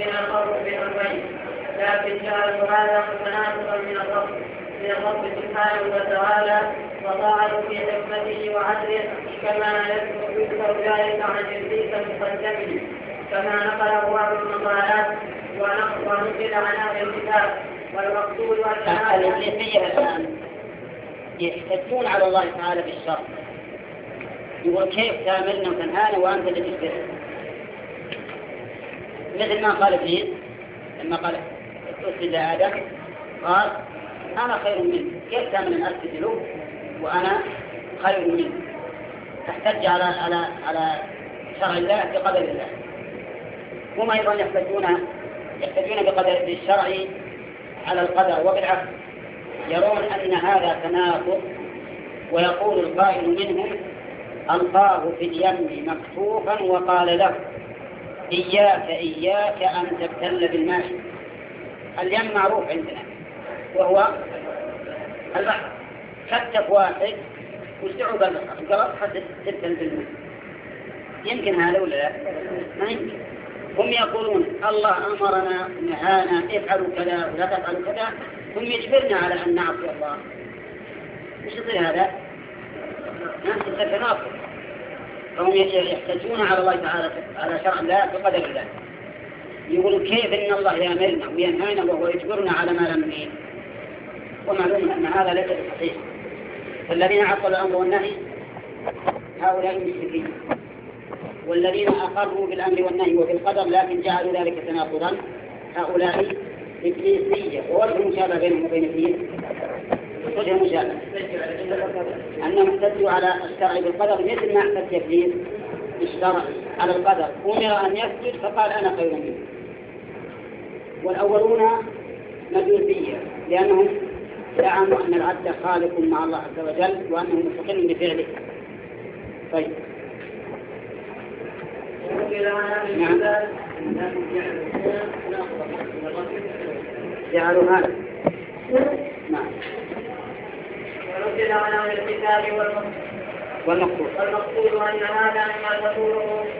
الذين أقروا بأمرين، لكن جعلوا هذا متناقضا من الرب سبحانه وتعالى وطاعوا في حكمته وعدله، كما يذكر ذلك عن إبليس المقدم كما نقله بعض المقالات ونقل عن أهل الكتاب. والمقصود أن الإبليسية الآن يحتجون على الله تعالى بالشر، يقول كيف تأمرنا وتنهانا وأنت اللي تشبه، مثل ما قال إبليس لما قال اسجد آدم قال أنا خير منه، كيف تأمر أن أسجد له وأنا خير منه؟ تحتج على شرع الله بقدر الله. هم أيضا يحتجون بقدر الشرع على القدر، وبالعكس يرون أن هذا تناقض، ويقول القائل منهم ألقاه في اليم مكتوفا وقال له إياك أن تبتل بالماء. اليم معروف عندنا وهو البحر، كتف واحد واستعوب القرب حتى تبتل بالماء، يمكن هذا ولا لا؟ ما يمكن. هم يقولون الله أمرنا نهانا افعلوا كذا ولا تفعلوا كذا، هم يجبرنا على أن نعصي الله. مش يصير هذا؟ نفس التناقض. فهم يحتجون على الله تعالى على شرع الله بقدر الله، يقولوا كيف إن الله يأمرنا وينهانا وهو يجبرنا على ما لم نريد، ومعلوم أن هذا ليس بصحيح. فالذين عطلوا الأمر والنهي هؤلاء المشركين، والذين أقروا بالأمر والنهي وبالقدر لكن جعلوا ذلك تناقضا هؤلاء إبليسية. ووجه مشابه بينهم وبين إبليس، وجه مشابه أنهم احتجوا على الشرع بالقدر مثل ما احتج إبليس بالشرع على القدر، أمر أن يسجد فقال أنا خير منه. والأولون مجوسية لأنهم زعموا أن العبد خالق مع الله عز وجل وأنه مستقل بفعله. طيب نعم. جعلوا هذا نعم. ونزل عن أهل الكتاب والمقصود أن هذا مما تقوله